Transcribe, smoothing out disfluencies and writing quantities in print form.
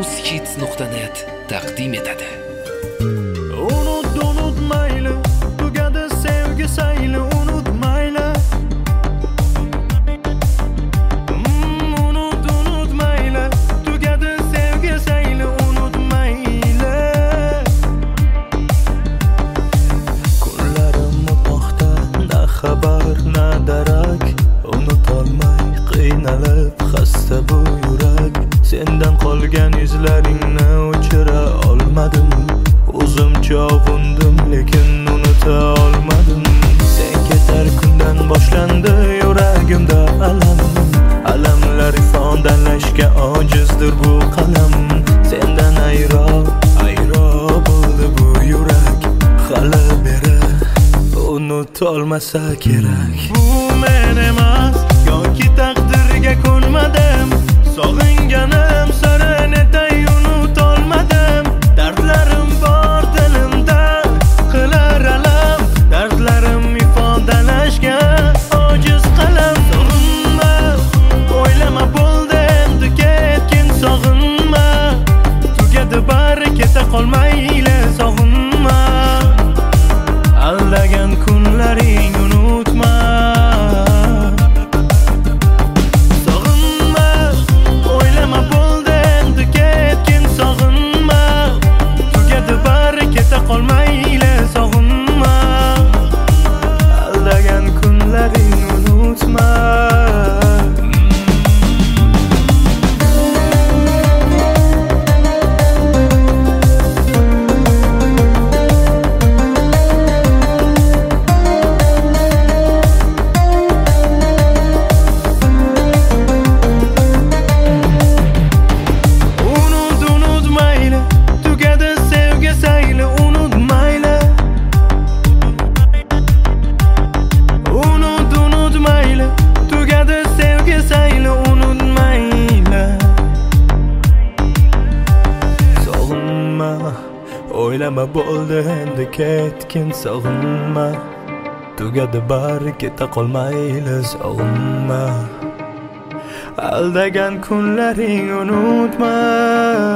Hits.net taqdim etadi. Unutmayli, tugadi sevgi sayli, unutmayli. Unutmayli, tugadi sevgi sayli, unutmayli. Kunlarim o'tmoqda, na xabar, na darak. Unutolmay qiynalib xasta bu yurak. Sendan qolgan izlaringni o'chira olmadim. O'zimcha ovundim, lekin unuta olmadim. Sen ketar kundan boshlandi yuragimda alam. Alamlar ifodalashga ojizdir bu qalam. Sendan ayro bo'ldi bu yurak. Hali beri unutolmasa kerak. Bu men emas, yoki taqdirga ko'nmadim. Sog'inganim sari netay unutolmadim. Dardlarim bor dilimda, qilar alam. Dardlarim ifodalashga ojiz qalam. Sog'inma, o'ylama bo'ldi endi ketgin. Sog'inma, tugadi bari keta qolmayli. Sog'inma, aldagan kunlaring unutma. Qolmayli, sog'inma. Aldagan kunlaring unutma. Unutmayli, tugadi sevgi sayli, unutmayli. Unutmayli, tugadi sevgi sayli, unutmayli. Sog'inma, o'ylama bo'ldi endi ketgin. Sog'inma, tugadi bari keta qolmayli. Sog'inma, aldagan kunlaring unutma.